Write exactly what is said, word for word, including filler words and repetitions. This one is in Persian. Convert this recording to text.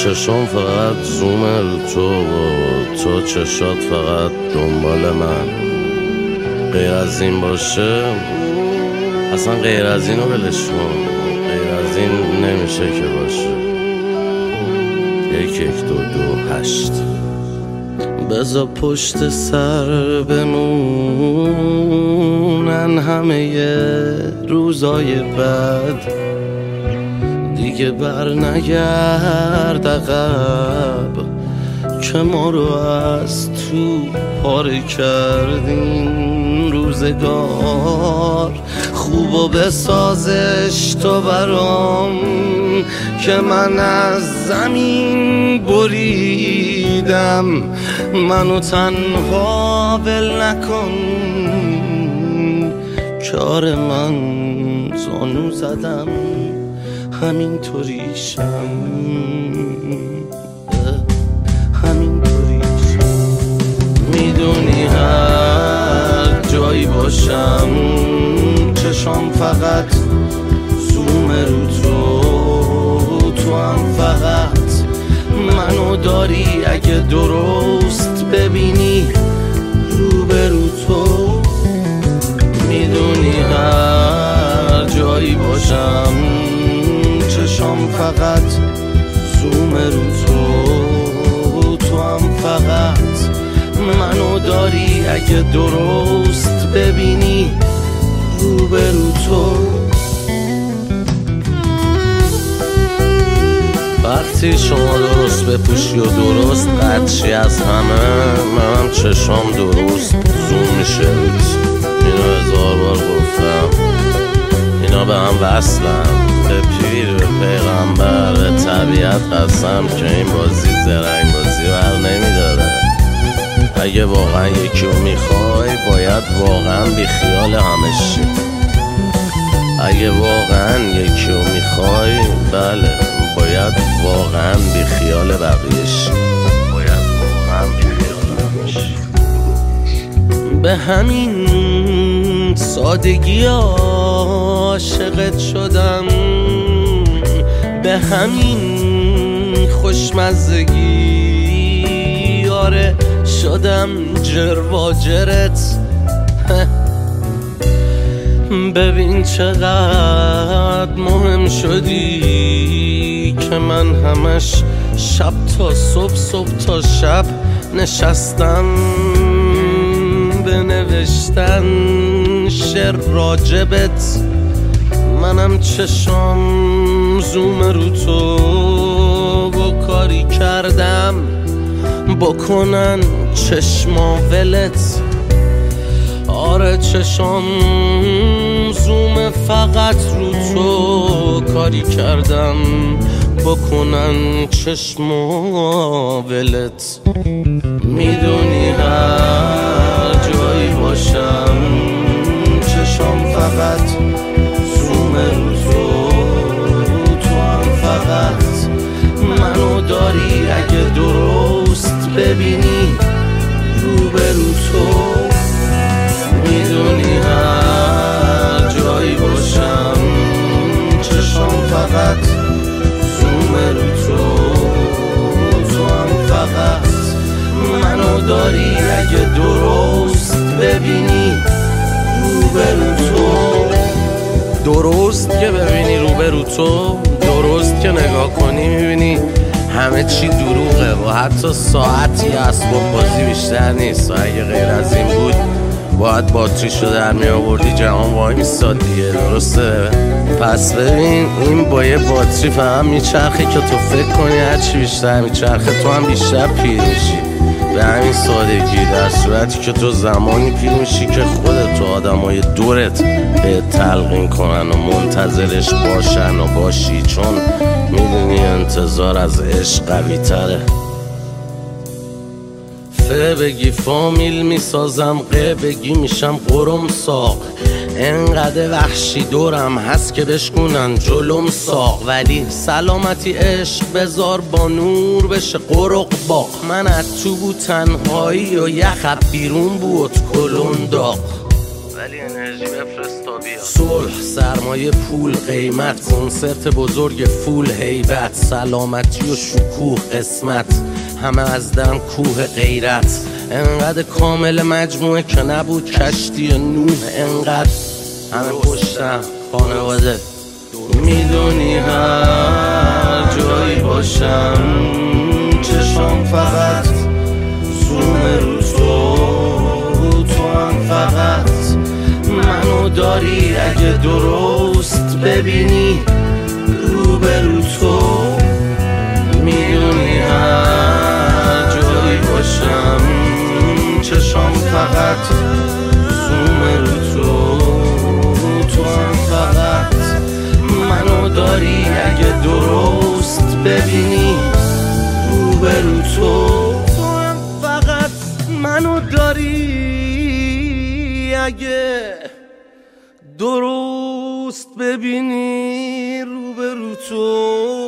چشم فقط زوم رو تو و تو چشات فقط دنبال من. غیر از این باشه اصلا غیر از اینو ولش کن، غیر از این نمیشه که باشه. یک یک دو دو هشت. بذار پشت سر بمونن همه روزای بد، دیگه بر نگرد عقب که ما رو از تو پاره کردین. روزگار خوب و بسازش تو برام که من از زمین بریدم. منو تنها ول نکن کار من زانو زدم همینطوریشم همینطوریشم. میدونی هر جایی باشم چشام فقط زوم رو تو، تو هم فقط منو داری. اگه درست ببینی روبرو تو، میدونی هر جایی باشم چشام فقط زوم رو تو، تو هم فقط منو داری. اگه درست ببینی روبرو تو. وقتی شما درست بپوشی و درست قدشی از همه، منم چشام درست زوم میشه. اینو هزار بار گفتم، اینا به هم وصلن، به پیر به پیغمبر به طبیعت قسم که این بازی زرنگ بازی بر نمیداره. اگه واقعا یکی رو میخوای باید واقعا بی خیال همشی. اگه واقعا یکی رو میخوای بله باید واقعا بی خیال بقیه‌شی. باید واقعا بی خیال همشی. به همین سادگی عاشقت شدم، به همین خوشمزگی آره شدم جرواجرت. ببین چقدر مهم شدی که من همش شب تا صبح صبح تا شب نشستم بنوشتن شعر راجبت. منم چشام زوم رو تو و کاری کردم بکنن چشما ولت. آره چشام زوم فقط رو تو کاری کردم بکنن چشما ولت. میدونی هر جایی باشم چشام فقط زوم رو تو، تو هم فقط منو داری. اگه درست ببینی روبرو تو، میدونی هر جایی باشم چشام فقط زوم رو تو، تو هم فقط منو داری. اگه درست ببینی روبرو تو. درست که ببینی روبرو تو، درست که نگاه کنی میبینی همه چی دروغه و حتی ساعتی اسباب بازی بیشتر نیست. و اگه غیر از این بود باید باتریشو در می آوردی جهان وای میستاد دیگه، درسته؟ پس ببین این با یه باتری فهم میچرخه که تو فکر کنی هرچی بیشتر میچرخه تو هم بیشتر پیر میشی. به همین سادگی، در صورتی که تو زمانی پیر میشی که خودت و آدمای دورت به تلقین کنن و منتظرش باشن و باشی، چون میدونی انتظار از عشق قوی تره. ف بگی فامیل میسازم، ق بگی میشم قرم ساق. انقدر وحشی دورم هست که بشکونن جلوم ساق. ولی سلامتی عشق بذار با نور بشه قرق باق. من از تو بود تنهایی و یخب بیرون بود کلون داغ. ولی انرژی بفرست تا بیا. صلح، سرمایه، پول، قیمت، کنسرت بزرگ، فول، هیبت، سلامتی و شکوه، قسمت، همه از دم کوه غیرت. انقدر کامل مجموعه که نبود کشتی نوح. انقدر همه پشتم خانواده. میدونی هر جایی باشم چشم فقط زوم رو تو، تو هم فقط منو داری. اگه درست ببینی رو به رو تو. میدونی هر جایی باشم چشم فقط زوم رو تو، تو هم فقط منو داری. اگه درست ببینی رو به رو تو، تو هم فقط منو داری. اگه درست ببینی رو به رو تو.